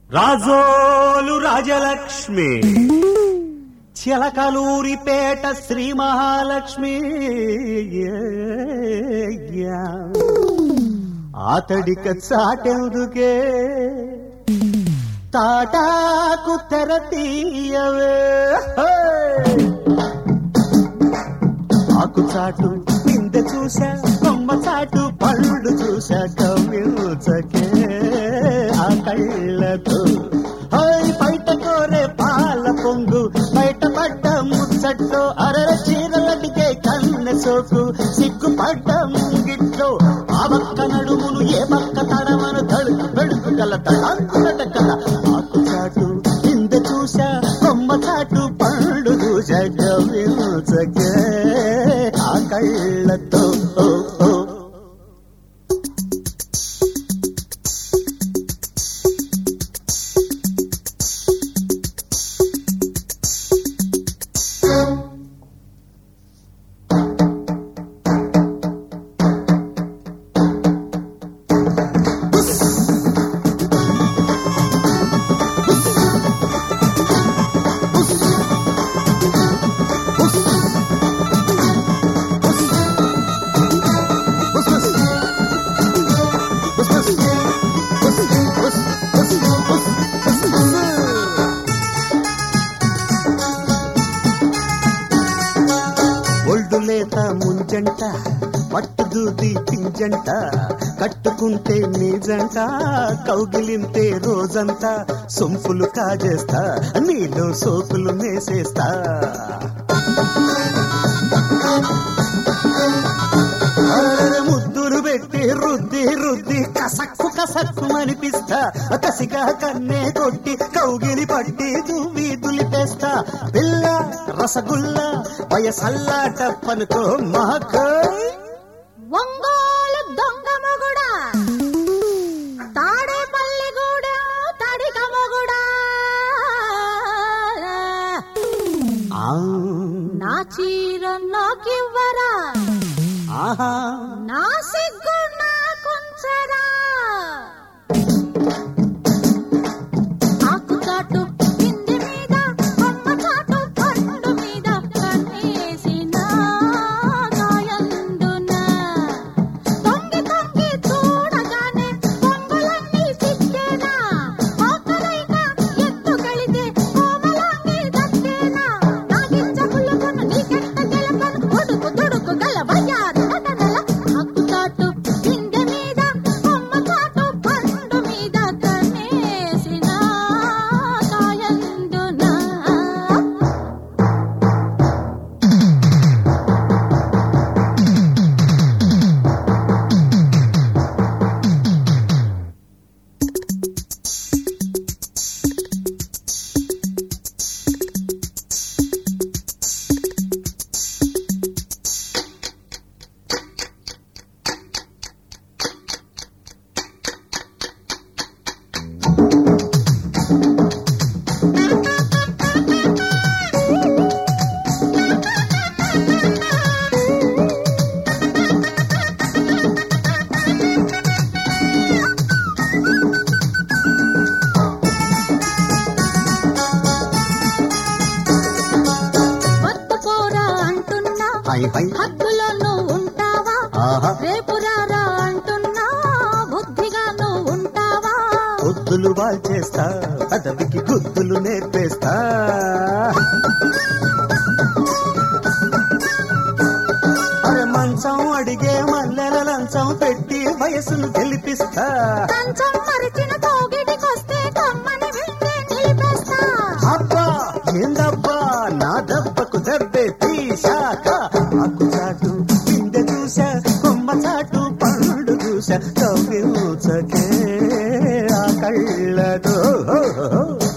రాజోలు రాజలక్ష్మి చిలకలూరిపేట శ్రీ మహాలక్ష్మి ఆతడిక చాటెందుకే తాటాకు తెర తీయవే ఆకు చాటు కింద చూసా కొమ్మ చాటు పళ్ళు చూసా కవ్యూచకే ఆ కళ్ళతో బయట కోరే పాల పొంగు బయట పడ్డ ముచ్చట్లో అరర చీరలటికే కన్నె సోకు సిగ్గుపడ్డ ముంగిట్లో ఆ పక్క నడుమును ఏ పక్క తడమను తడుకు బెడుకు గల తడంకుల ఆకు చాటు కింద చూసా కొమ్మ చాటు పళ్ళు చూసా కవ్యూచకే ఆ కళ్ళతో ఒళ్ళులేత ముంజంట పట్టుదూది పింజంట కట్టుకుంటే నీజంట కౌగిలింతే రోజంతా సొంపులు కాజేస్తా నీలో సోకులు మేసేస్తా ముద్దులు పెట్టి రుద్ది రుద్ది కసక్కు కసక్కు అనిపిస్తా కసిగా కన్నే కొట్టి కౌగిలి పట్టి దువ్వి దులిపేస్తా పిల్ల రసగుల్లా వయసల్లాట పనుకో మహక ఒంగోలు దొంగ మొగుడా తాడేపల్లి గూడా తడిక మొగుడా నా చీర నాకివ్వరా ఆహా నా సిగ్గు నాకుంచరా ఆకు చాటు కింది మీద కొమ్మ చాటు పండు మీద కన్నేసిన గాయందున తొంగి తొంగి చూడగానే పొంగులన్నీ చిక్కేనా ఆకలైనా ఎత్తుకెళితే కోమలాంగి దక్కేనా నా గింజ పులుగును నీ కెట్ట గెలపను ఉడుకు దుడుకు గల వయ్యారు నటనల ఆకు చాటు కింది మీద కొమ్మ చాటు పండు మీద కన్నేసిన గాయందున వద్దుపోరా అంటున్నా హై హై హద్దులో నువ్వు ఉంటావా ఆహా రేపు రారా అంటున్నా బుద్ధిగా నువ్వు ఉంటావా గుద్దులు వాల్చేస్తా పదవికి గుద్దులు నేర్పేస్తా అరే మంచం అడిగే మల్లెల లంచం పెట్టి వయసును గెలిపిస్తా కంచం మరిచిన తోగిడికొస్తే కమ్మని వింటే నిలిపేస్తా అబ్బా ఏందబ్బా నా దెబ్బకు దెబ్బే తీశాక ఆకు చాటు కింద చూసా కొమ్మ చాటు పండు చూసా కవ్యూచకే ఆ కళ్ళతో